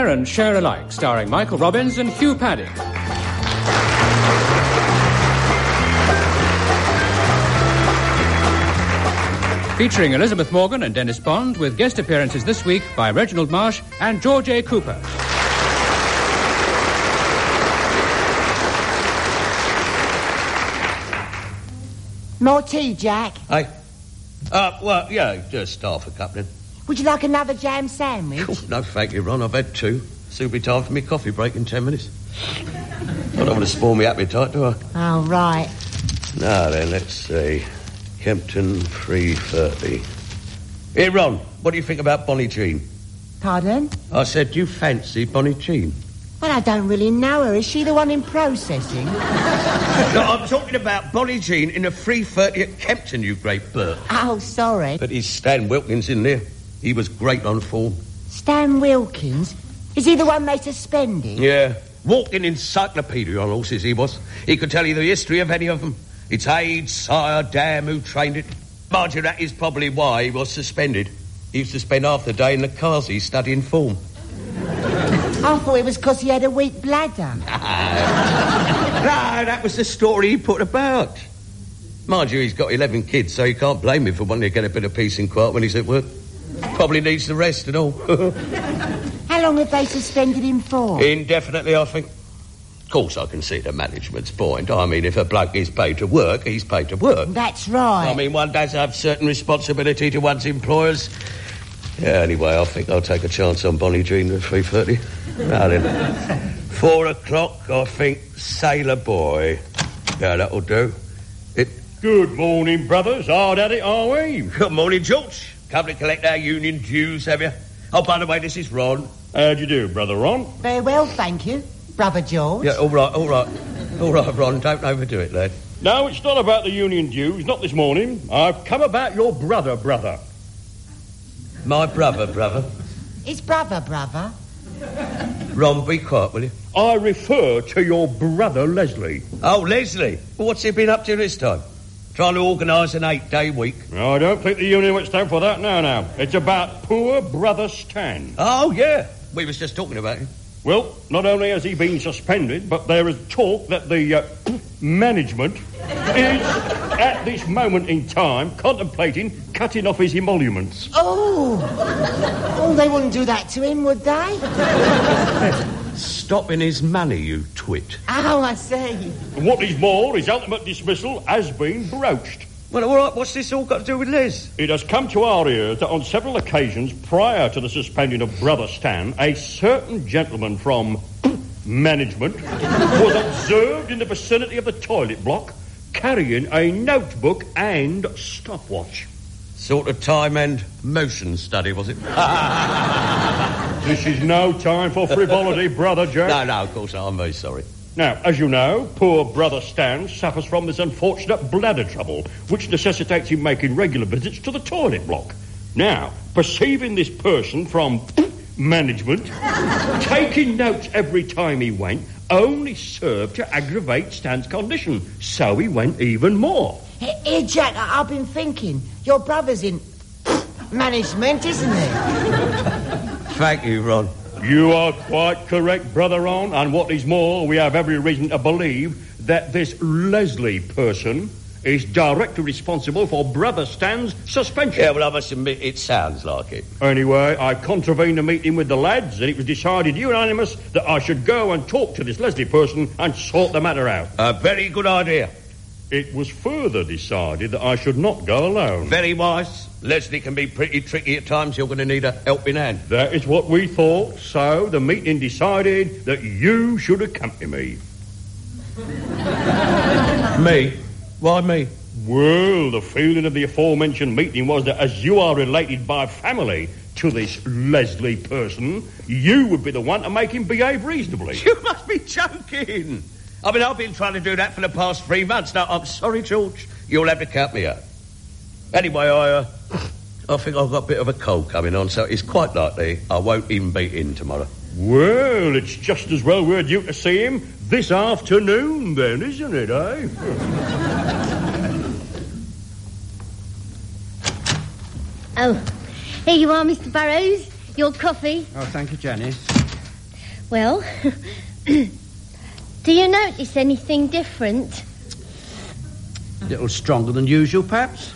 and Share Alike, starring Michael Robbins and Hugh Paddick. Featuring Elizabeth Morgan and Dennis Bond, with guest appearances this week by Reginald Marsh and George A. Cooper. More tea, Jack? Hey? Well, yeah, just half a cup then. Would you like another jam sandwich? Oh, no, thank you, Ron. I've had two. Soon be time for me coffee break in 10 minutes. I don't want to spoil me appetite, do I? Oh, right. Now then, let's see. Kempton 3:30. Here, Ron, what do you think about Bonnie Jean? Pardon? I said, do you fancy Bonnie Jean? Well, I don't really know her. Is she the one in processing? No, I'm talking about Bonnie Jean in a 3:30 at Kempton, you great bird. Oh, sorry. But he's Stan Wilkins in there. He was great on form. Stan Wilkins? Is he the one they suspended? Yeah. Walking encyclopedia on horses he was. He could tell you the history of any of them. Its age, sire, dam, who trained it. Mind you, that is probably why he was suspended. He used to spend half the day in the Kazi studying form. I thought it was because he had a weak bladder. No, that was the story he put about. Mind you, he's got 11 kids, so you can't blame him for wanting to get a bit of peace and quiet when he's at work. Probably needs the rest and all. How long have they suspended him for? Indefinitely, I think. Of course, I can see the management's point. I mean, if a bloke is paid to work, he's paid to work. That's right. I mean, one does have certain responsibility to one's employers. Yeah, anyway, I think I'll take a chance on Bonnie Jean at 3:30. Now then, 4 o'clock, I think, Sailor Boy. Yeah, that'll do. Good morning, brothers. Hard at it, are we? Good morning, George. Come to collect our union dues, have you? Oh, by the way, this is Ron. How'd you do, Brother Ron? Very well, thank you. Brother George? Yeah, all right. All right, Ron, don't overdo it, lad. No, it's not about the union dues, not this morning. I've come about your brother. My brother. His brother. Ron, be quiet, will you? I refer to your brother, Leslie. Oh, Leslie. What's he been up to this time? Trying to organise an 8-day week? No, I don't think the union would stand for that, no. It's about poor brother Stan. Oh, yeah. We was just talking about him. Well, not only has he been suspended, but there is talk that the management is, at this moment in time, contemplating cutting off his emoluments. Oh, they wouldn't do that to him, would they? Stopping his money, you twit. Oh, I see. And what is more, his ultimate dismissal has been broached. Well, all right, what's this all got to do with Les? It has come to our ears that on several occasions prior to the suspending of Brother Stan, a certain gentleman from management was observed in the vicinity of the toilet block carrying a notebook and stopwatch. Sort of time and motion study, was it? This is no time for frivolity, Brother Jack. No, of course not. I'm very sorry. Now, as you know, poor Brother Stan suffers from this unfortunate bladder trouble, which necessitates him making regular visits to the toilet block. Now, perceiving this person from management taking notes every time he went only served to aggravate Stan's condition, so he went even more. Hey, Jack, I've been thinking. Your brother's in management, isn't he? Thank you, Ron. You are quite correct, Brother Ron, and what is more, we have every reason to believe that this Leslie person is directly responsible for Brother Stan's suspension. Yeah, well, I must admit, it sounds like it. Anyway, I contravened a meeting with the lads, and it was decided unanimous that I should go and talk to this Leslie person and sort the matter out. A very good idea. It was further decided that I should not go alone. Very wise. Leslie can be pretty tricky at times. You're going to need a helping hand. That is what we thought, so the meeting decided that you should accompany me. Me? Why me? Well, the feeling of the aforementioned meeting was that as you are related by family to this Leslie person, you would be the one to make him behave reasonably. You must be joking. I mean, I've been trying to do that for the past 3 months. Now, I'm sorry, George. You'll have to count me out. Anyway, I think I've got a bit of a cold coming on, so it's quite likely I won't even be in tomorrow. Well, it's just as well we're due to see him this afternoon, then, isn't it, eh? Oh, here you are, Mr. Burrows. Your coffee. Oh, thank you, Janice. Well, do you notice anything different? A little stronger than usual, perhaps?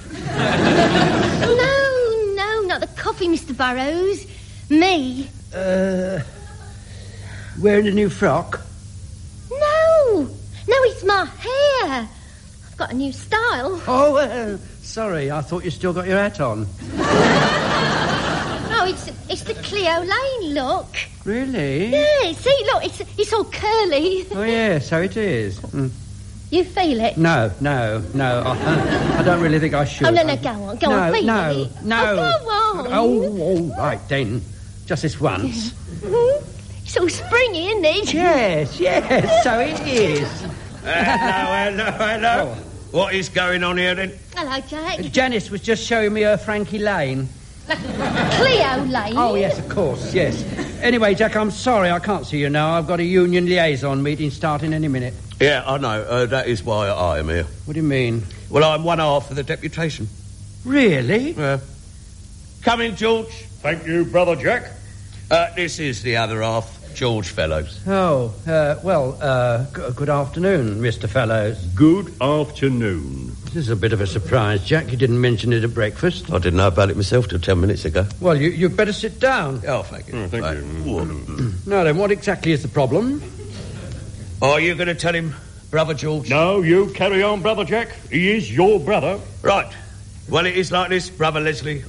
No, not the coffee, Mr. Burrows. Me. Wearing a new frock? No, it's my hair. I've got a new style. Oh, sorry, I thought you still got your hat on. No, it's the Cleo Lane look. Really? Yeah, see, look, it's all curly. Oh, yeah, so it is. Mm. You feel it? No, I don't really think I should. Oh, no, go on, feel it. No. Oh, go on. Oh, all right, then. Just this once. It's all springy, isn't it? Yes, so it is. Hello. Oh. What is going on here, then? Hello, Jack. Janice was just showing me her Frankie Lane. Cleo Lane? Oh, yes, of course, yes. Anyway, Jack, I'm sorry I can't see you now. I've got a union liaison meeting starting any minute. Yeah, I know. That is why I am here. What do you mean? Well, I'm one half of the deputation. Really? Come in, George. Thank you, Brother Jack. This is the other half, George Fellows. Oh, good afternoon, Mr. Fellows. Good afternoon. This is a bit of a surprise, Jack. You didn't mention it at breakfast. I didn't know about it myself till 10 minutes ago. Well, you'd better sit down. Oh, thank you. Thank you. Now then, what exactly is the problem? Are you going to tell him, Brother George? No, you carry on, Brother Jack. He is your brother. Right. Well, it is like this, Brother Leslie.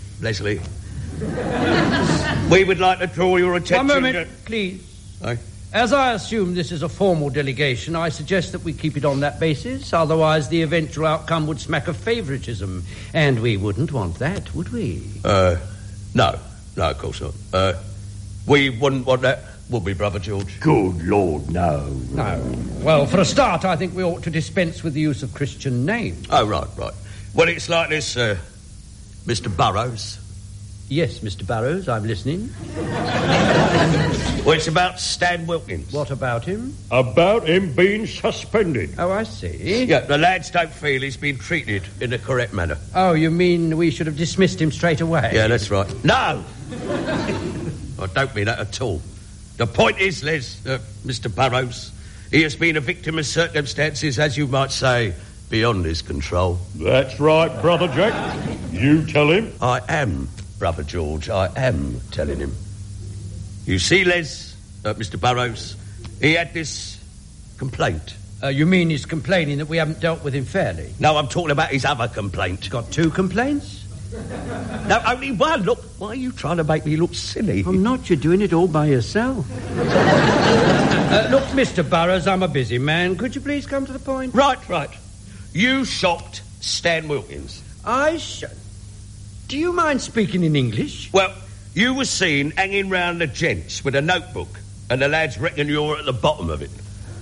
We would like to draw your attention... One moment, please. Aye. As I assume this is a formal delegation, I suggest that we keep it on that basis. Otherwise, the eventual outcome would smack of favouritism. And we wouldn't want that, would we? No, of course not. We wouldn't want that, would we, Brother George? Good Lord, no. No. Well, for a start, I think we ought to dispense with the use of Christian names. Oh, right. Well, it's like this, Mr. Burrows. Yes, Mr. Burrows, I'm listening. Well, it's about Stan Wilkins. What about him? About him being suspended. Oh, I see. Yeah, the lads don't feel he's been treated in the correct manner. Oh, you mean we should have dismissed him straight away? Yeah, that's right. No! I don't mean that at all. The point is, Les, Mr. Burrows, he has been a victim of circumstances, as you might say, beyond his control. That's right, Brother Jack. You tell him. I am, Brother George, I am telling him. You see, Les, Mr. Burrows, he had this complaint. You mean he's complaining that we haven't dealt with him fairly? No, I'm talking about his other complaint. Got two complaints? No, only one. Look, why are you trying to make me look silly? I'm not. You're doing it all by yourself. Look, Mr. Burrows, I'm a busy man. Could you please come to the point? Right. You shopped Stan Wilkins. Do you mind speaking in English? Well, you were seen hanging round the gents with a notebook, and the lads reckon you're at the bottom of it.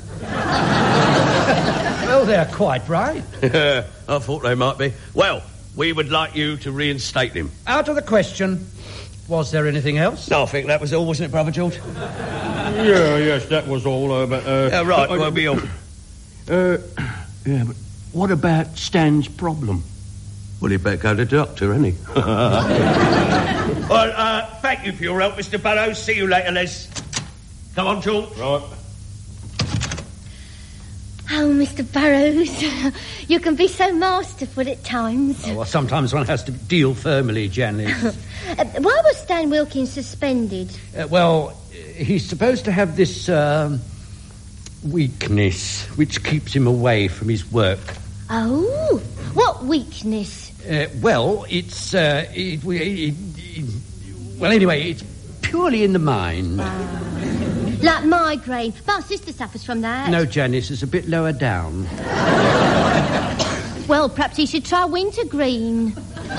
Well, they're quite right. I thought they might be. Well, we would like you to reinstate him. Out of the question. Was there anything else? No, I think that was all, wasn't it, Brother George? Yes, that was all. Right, we'll be off. Yeah, but what about Stan's problem? Well, he'd better go to the doctor, hasn't he? Well, thank you for your help, Mr. Burrows. See you later, Les. Come on, George. Right. Oh, Mr. Burrows, you can be so masterful at times. Oh, well, sometimes one has to deal firmly, Janice. Why was Stan Wilkins suspended? He's supposed to have this weakness which keeps him away from his work. Oh, what weakness? It's purely in the mind. Like migraine. My sister suffers from that. No, Janice, it's a bit lower down. Well, perhaps he should try wintergreen.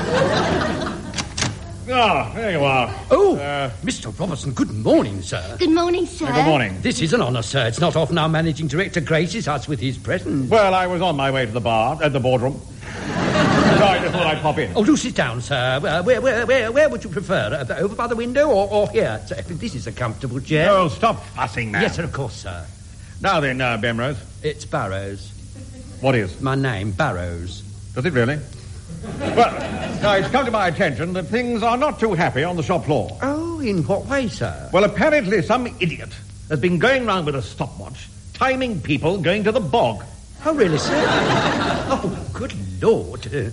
There you are. Oh, Mr. Robertson, good morning, sir. Good morning, sir. Good morning. This is an honour, sir. It's not often our managing director graces us with his presence. Well, I was on my way to the boardroom. So I just thought I'd pop in. Oh, do sit down, sir. Where would you prefer? Over by the window or here? This is a comfortable chair. Oh, stop fussing, man. Yes, sir, of course, sir. Now then, Bemrose. It's Burrows. What is? My name, Burrows. Does it really? Well, now it's come to my attention that things are not too happy on the shop floor. Oh, in what way, sir? Well, apparently some idiot has been going round with a stopwatch, timing people going to the bog. Oh, really, sir? Oh, good Lord.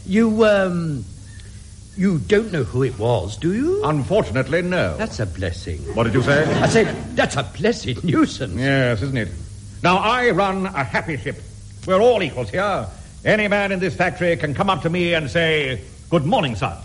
You don't know who it was, do you? Unfortunately, no. That's a blessing. What did you say? I said, that's a blessed nuisance. Yes, isn't it? Now, I run a happy ship. We're all equals here. Any man in this factory can come up to me and say, "Good morning, sir."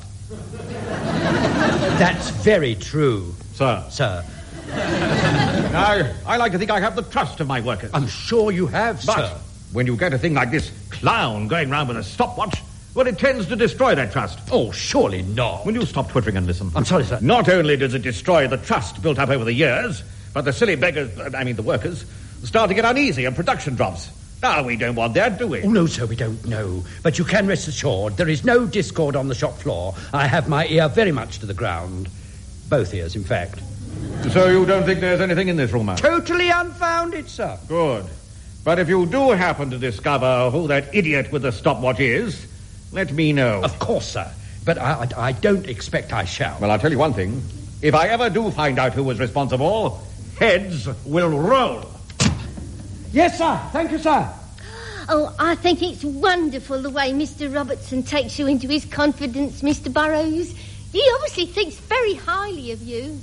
That's very true. Sir. Sir. Now, I like to think I have the trust of my workers. I'm sure you have, But sir. when you get a thing like this clown going round with a stopwatch, well, it tends to destroy that trust. Oh, surely not. Will you stop twittering and listen? I'm sorry, sir. Not only does it destroy the trust built up over the years, but the silly beggars, the workers, start to get uneasy and production drops. Now, we don't want that, do we? Oh, no, sir, we don't know. But you can rest assured there is no discord on the shop floor. I have my ear very much to the ground. Both ears, in fact. So you don't think there's anything in this rumour? Totally unfounded, sir. Good. But if you do happen to discover who that idiot with the stopwatch is, let me know. Of course, sir. But I don't expect I shall. Well, I'll tell you one thing. If I ever do find out who was responsible, heads will roll. Yes, sir. Thank you, sir. Oh, I think it's wonderful the way Mr. Robertson takes you into his confidence, Mr. Burrows. He obviously thinks very highly of you.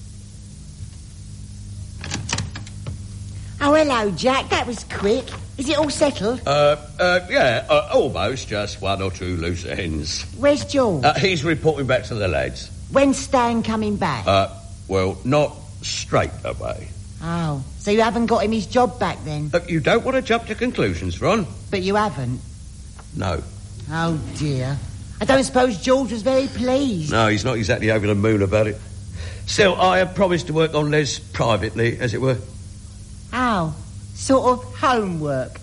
Oh, hello, Jack. That was quick. Is it all settled? Yeah, almost. Just one or two loose ends. Where's George? He's reporting back to the lads. When's Stan coming back? Well, not straight away. Oh, so you haven't got him his job back then? You don't want to jump to conclusions, Ron? But you haven't? No. Oh, dear. I don't suppose George was very pleased. No, he's not exactly over the moon about it. Still, I have promised to work on Les privately, as it were. Oh, sort of homework.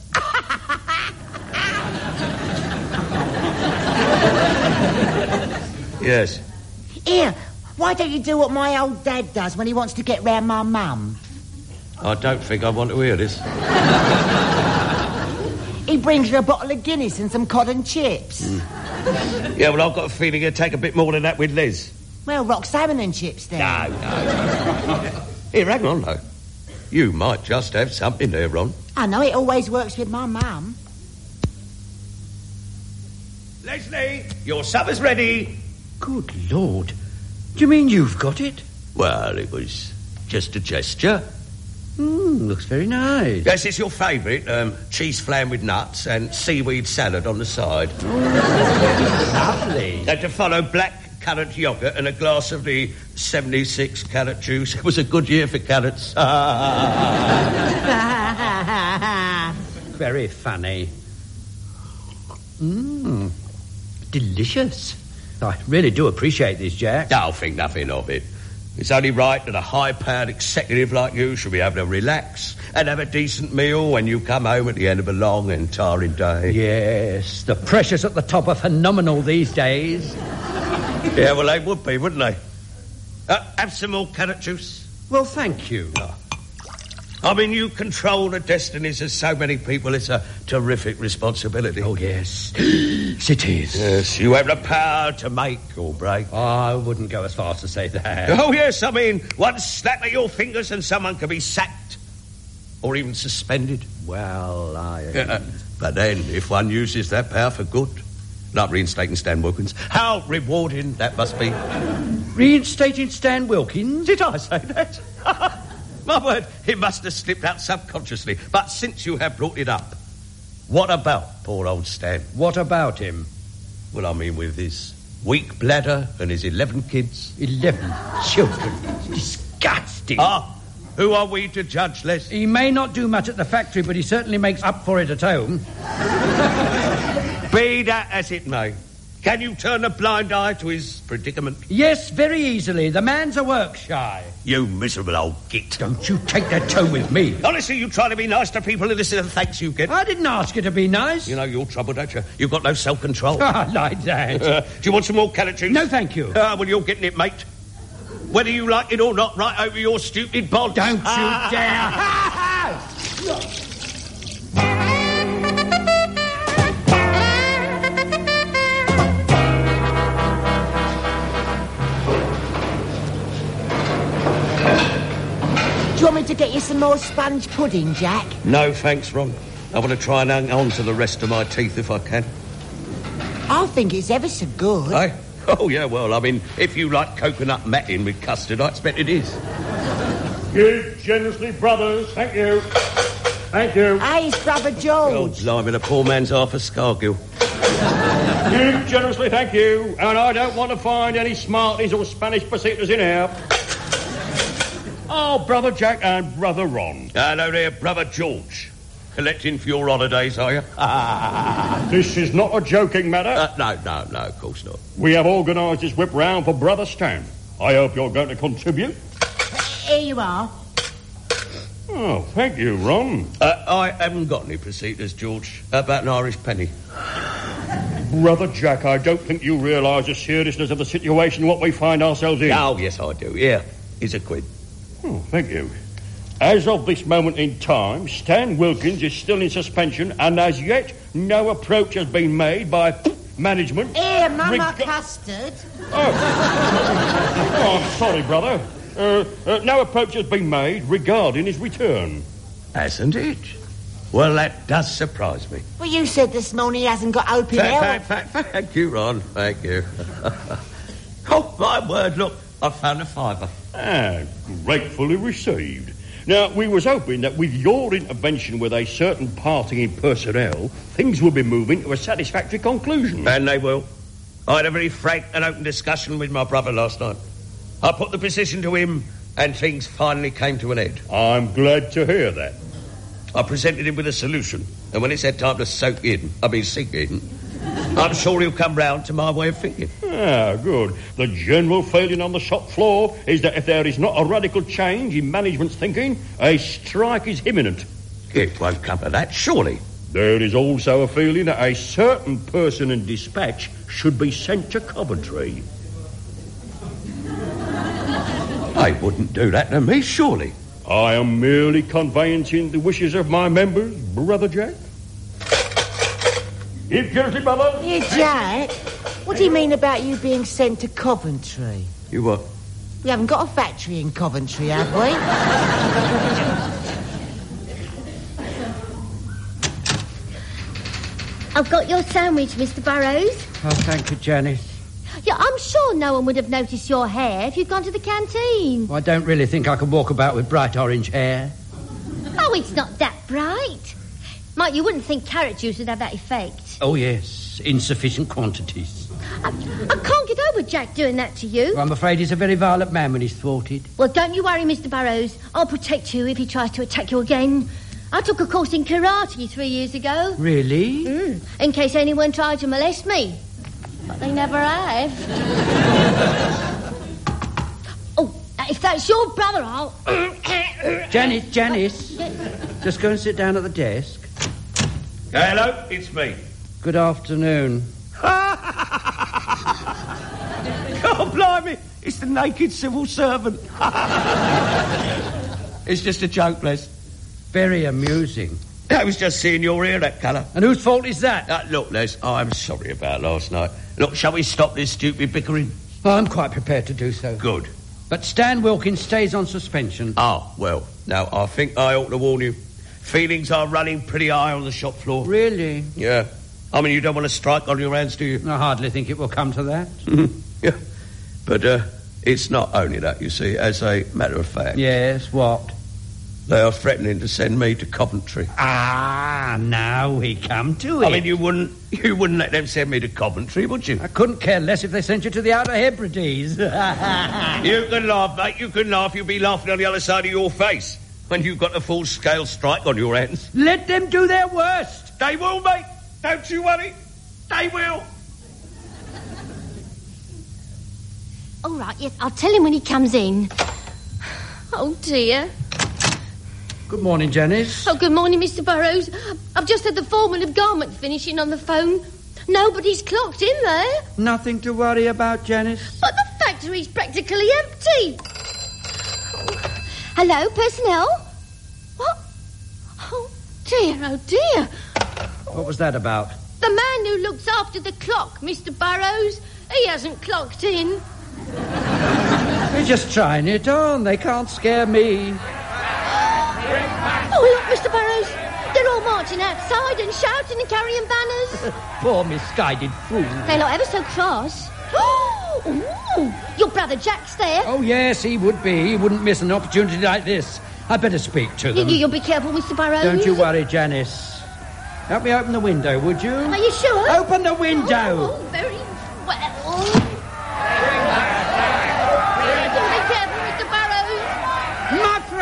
Yes. Here, why don't you do what my old dad does when he wants to get round my mum? I don't think I want to hear this. He brings her a bottle of Guinness and some cod and chips. Yeah, well, I've got a feeling he'll take a bit more than that with Les. Well, rock salmon and chips then. No. Here, hang on, though. You might just have something there, Ron. I know, it always works with my mum. Leslie, your supper's ready. Good Lord. Do you mean you've got it? Well, it was just a gesture. Looks very nice. Yes, it's your favourite. Cheese flan with nuts and seaweed salad on the side. Lovely. And to follow, black carrot yoghurt and a glass of the 76 carrot juice. It was a good year for carrots. Very funny. Delicious. I really do appreciate this, Jack. I'll think nothing of it. It's only right that a high-powered executive like you should be able to relax and have a decent meal when you come home at the end of a long and tiring day. Yes, the pressures at the top are phenomenal these days. Yeah, well, they would be, wouldn't they? Have some more carrot juice? Well, thank you. I mean, you control the destinies of so many people. It's a terrific responsibility. Oh, yes. It is. Yes, you have the power to make or break. I wouldn't go as far as to say that. Oh, yes, I mean, one snap of your fingers and someone can be sacked or even suspended. Well, But then, if one uses that power for good, like reinstating Stan Wilkins, how rewarding that must be. Reinstating Stan Wilkins? Did I say that? My word, it must have slipped out subconsciously. But since you have brought it up, what about poor old Stan? What about him? Well, I mean, with his weak bladder and his 11 kids. 11 children. Disgusting. Who are we to judge, Les? He may not do much at the factory, but he certainly makes up for it at home. Be that as it may, can you turn a blind eye to his predicament? Yes, very easily. The man's a work shy. You miserable old git. Don't you take that tone with me. Honestly, you try to be nice to people and listen to the thanks you get. I didn't ask you to be nice. You know you're trouble, don't you? You've got no self-control. Like that. Do you want some more carrot juice? No, thank you. Well, you're getting it, mate. Whether you like it or not, right over your stupid bod. Don't you dare. Do you want me to get some more sponge pudding, Jack? No, thanks, Ron. I want to try and hang on to the rest of my teeth if I can. I think it's ever so good. Eh? Oh, yeah, well, I mean, if you like coconut matting with custard, I expect it is. Give generously, brothers. Thank you. Thank you. Hey, it's Brother George. Oh, blimey, the poor man's half a Scargill. Give generously, thank you. And I don't want to find any Smarties or Spanish pesetas in here. Oh, Brother Jack and Brother Ron. Hello there, Brother George. Collecting for your holidays, are you? This is not a joking matter. No, of course not. We have organised this whip round for Brother Stan. I hope you're going to contribute. Here you are. Oh, thank you, Ron. I haven't got any pesetas, George. How about an Irish penny? Brother Jack, I don't think you realise the seriousness of the situation what we find ourselves in. Oh, yes, I do. Yeah, here's a quid. Oh, thank you. As of this moment in time, Stan Wilkins is still in suspension, and as yet, no approach has been made by management. Here, Mama Custard. Oh, I'm sorry, brother. No approach has been made regarding his return. Hasn't it? Well, that does surprise me. Well, you said this morning he hasn't got open air. Thank you, Ron. Thank you. Oh, my word, look, I found a fiver. Gratefully received. Now, we was hoping that with your intervention with a certain party in personnel, things would be moving to a satisfactory conclusion. And they will. I had a very frank and open discussion with my brother last night. I put the position to him, and things finally came to an end. I'm glad to hear that. I presented him with a solution, and when it's had time to sink in, I'm sure he'll come round to my way of thinking. Good. The general feeling on the shop floor is that if there is not a radical change in management's thinking, a strike is imminent. It won't come to that, surely. There is also a feeling that a certain person in dispatch should be sent to Coventry. They wouldn't do that to me, surely. I am merely conveyancing the wishes of my members, Brother Jack. Give generously, brother. Here, Jack. What do you mean about you being sent to Coventry? You what? We haven't got a factory in Coventry, have we? I've got your sandwich, Mr. Burrows. Oh, thank you, Janice. Yeah, I'm sure no one would have noticed your hair if you'd gone to the canteen. I don't really think I can walk about with bright orange hair. Oh, it's not that bright. Mike, you wouldn't think carrot juice would have that effect. Oh, yes, in sufficient quantities. I can't get over Jack doing that to you. Well, I'm afraid he's a very violent man when he's thwarted. Well, don't you worry, Mr. Burrows. I'll protect you if he tries to attack you again. I took a course in karate 3 years ago. Really? In case anyone tried to molest me. But they never have. Oh, if that's your brother, I'll... Janice. Just go and sit down at the desk. Hello, it's me. Good afternoon. God blimey, it's the naked civil servant. It's just a joke, Les. Very amusing. I was just seeing your hair that colour. And whose fault is that? Look, Les, I'm sorry about last night. Look, shall we stop this stupid bickering? Well, I'm quite prepared to do so. Good. But Stan Wilkins stays on suspension. Ah, well, now, I think I ought to warn you. Feelings are running pretty high on the shop floor. Really? Yeah. I mean, you don't want to strike on your hands, do you? I hardly think it will come to that. Yeah. But, it's not only that, you see, as a matter of fact. Yes, what? They are threatening to send me to Coventry. Now we come to it. I mean, you wouldn't let them send me to Coventry, would you? I couldn't care less if they sent you to the Outer Hebrides. You can laugh, mate, you can laugh. You'll be laughing on the other side of your face when you've got a full-scale strike on your hands. Let them do their worst. They will, mate. Don't you worry. They will. All right, yes, I'll tell him when he comes in. Oh, dear. Good morning, Janice. Oh, good morning, Mr. Burrows. I've just had the foreman of garment finishing on the phone. Nobody's clocked in there. Nothing to worry about, Janice. But the factory's practically empty. Hello, personnel? What? Oh, dear. What was that about? The man who looks after the clock, Mr. Burrows. He hasn't clocked in. They're just trying it on. They can't scare me. Oh, look, Mr. Burrows. They're all marching outside and shouting and carrying banners. Poor misguided fool. They're not ever so cross. Ooh, your brother Jack's there. Oh, yes, he would be. He wouldn't miss an opportunity like this. I'd better speak to them. You'll be careful, Mr. Burrows. Don't you worry, Janice. Help me open the window, would you? Are you sure? Open the window. Oh, very well. Be careful, Mr. Burrows.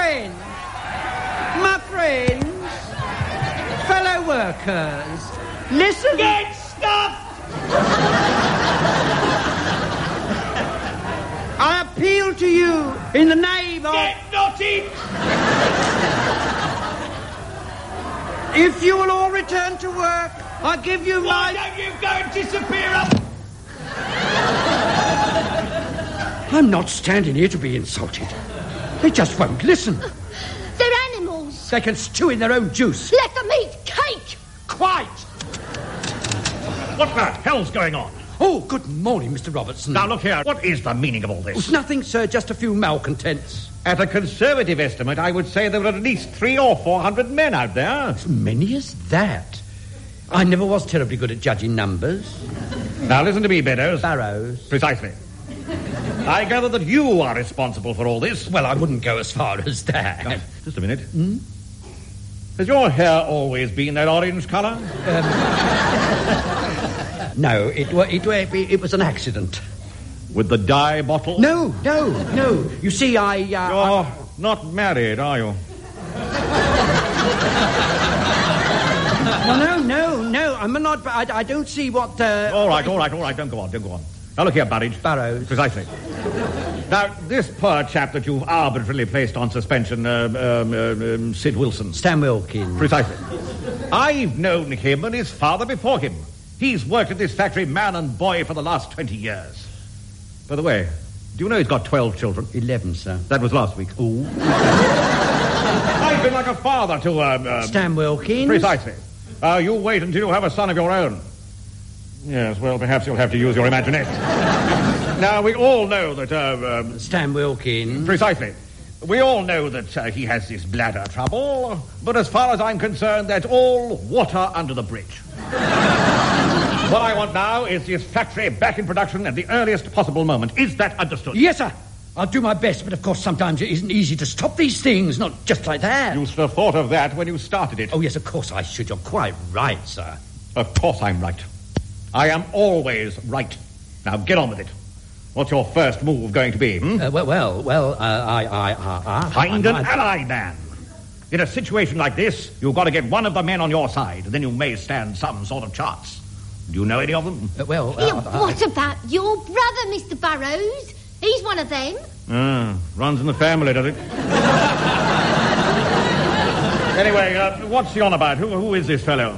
My friends, fellow workers, listen. Get stuffed! I appeal to you in the name of... Get naughty! If you will all return to work, I give you Why my... don't you go and disappear up? I'm not standing here to be insulted. They just won't listen. They're animals. They can stew in their own juice. Let them eat cake. Quite. What the hell's going on? Oh, good morning, Mr. Robertson. Now, look here. What is the meaning of all this? It's nothing, sir. Just a few malcontents. At a conservative estimate, I would say there were at least 300 or 400 men out there. As many as that. I never was terribly good at judging numbers. Now, listen to me, Beddoes. Barrows. Precisely. I gather that you are responsible for all this. Well, I wouldn't go as far as that. Oh, just a minute. Has your hair always been that orange colour? No, it was an accident. With the dye bottle? No. You see, You're not married, are you? No, I'm not... I don't see what... All right, don't go on. Now, look here, Burridge. Barrows. Precisely. Now, this poor chap that you've arbitrarily placed on suspension, Sid Wilson. Stan Wilkins. Precisely. I've known him and his father before him. He's worked at this factory, man and boy, for the last 20 years. By the way, do you know he's got 12 children? 11, sir. That was last week. Ooh. I've been like a father to, Stan Wilkins. Precisely. You wait until you have a son of your own. Yes, well, perhaps you'll have to use your imagination. Now, we all know that, Stan Wilkins. Precisely. We all know that he has this bladder trouble, but as far as I'm concerned, that's all water under the bridge. What I want now is this factory back in production at the earliest possible moment. Is that understood? Yes, sir. I'll do my best, but of course sometimes it isn't easy to stop these things, not just like that. You should have thought of that when you started it. Oh, yes, of course I should. You're quite right, sir. Of course I'm right. I am always right. Now, get on with it. What's your first move going to be, Find an ally man. In a situation like this, you've got to get one of the men on your side, then you may stand some sort of chance. Do you know any of them? What about your brother, Mr. Burrows? He's one of them. Runs in the family, does it? Anyway, what's he on about? Who is this fellow?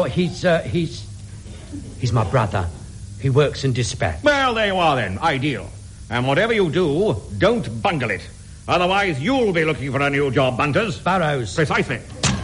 He's my brother. He works in dispatch. Well, there you are then. Ideal. And whatever you do, don't bungle it. Otherwise, you'll be looking for a new job, Bunters. Barrows. Precisely.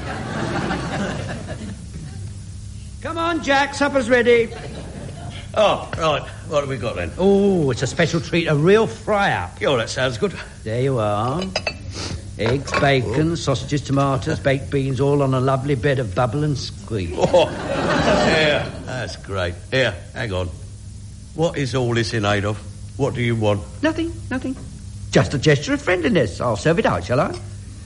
Come on, Jack. Supper's ready. Oh, right. What have we got then? Oh, it's a special treat. A real fry-up. Oh, that sounds good. There you are. Eggs, bacon, sausages, tomatoes, baked beans, all on a lovely bed of bubble and squeeze. Oh, yeah, that's great. Here, hang on. What is all this in aid of? What do you want? Nothing. Just a gesture of friendliness. I'll serve it out, shall I?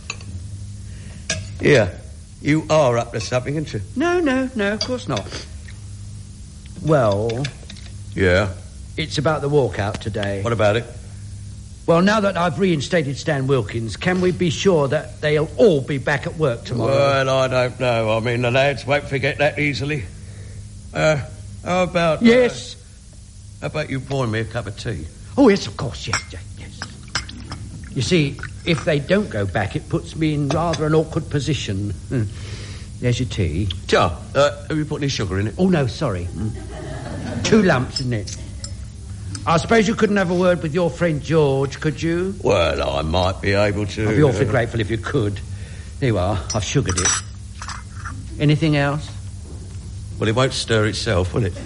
Here, you are up to something, aren't you? No, of course not. Well... Yeah? It's about the walkout today. What about it? Well, now that I've reinstated Stan Wilkins, can we be sure that they'll all be back at work tomorrow? Well, I don't know. I mean, the lads won't forget that easily. How about... Yes? How about you pouring me a cup of tea? Oh, yes, of course, yes. You see, if they don't go back, it puts me in rather an awkward position. There's your tea. Jar, have you put any sugar in it? Oh, no, sorry. 2 lumps, isn't it? I suppose you couldn't have a word with your friend George, could you? Well, I might be able to. I'd be awfully grateful if you could. There you are. I've sugared it. Anything else? Well, it won't stir itself, will it?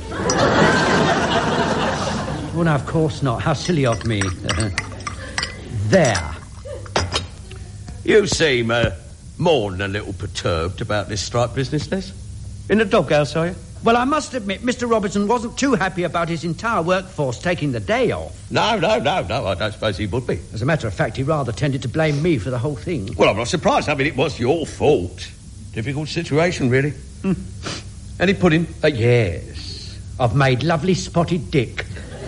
Oh, no, of course not. How silly of me. There. You seem more than a little perturbed about this strike business, Les. In the doghouse, are you? Well, I must admit, Mr. Robertson wasn't too happy about his entire workforce taking the day off. No, I don't suppose he would be. As a matter of fact, he rather tended to blame me for the whole thing. Well, I'm not surprised. I mean, it was your fault. Difficult situation, really. Any pudding? Yes. I've made lovely spotted dick.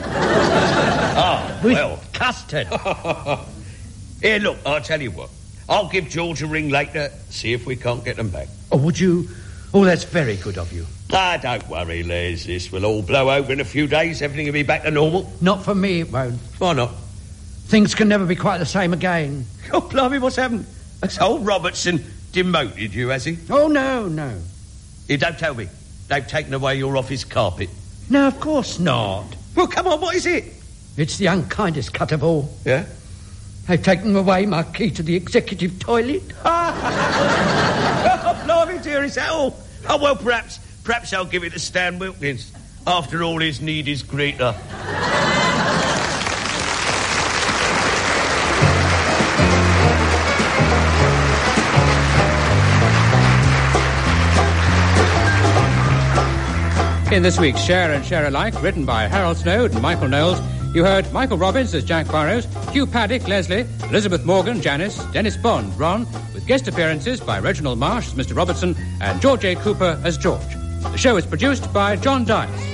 Ah, With well. custard. Here, look, I'll tell you what. I'll give George a ring later, see if we can't get them back. Oh, would you? Oh, that's very good of you. Ah, don't worry, Les. This will all blow over in a few days. Everything will be back to normal. Not for me, it won't. Why not? Things can never be quite the same again. Oh, blimey, what's happened? Has old Robertson demoted you, has he? Oh, no. You don't tell me. They've taken away your office carpet. No, of course not. Well, come on, what is it? It's the unkindest cut of all. Yeah? They've taken away my key to the executive toilet. Oh, blimey, dear, is that all? Oh, well, perhaps I'll give it to Stan Wilkins. After all, his need is greater. In this week's Share and Share Alike, written by Harold Snowd and Michael Knowles, you heard Michael Robbins as Jack Burrows, Hugh Paddock, Leslie, Elizabeth Morgan, Janice, Dennis Bond, Ron, with guest appearances by Reginald Marsh as Mr. Robertson and George A. Cooper as George. The show is produced by John Dice.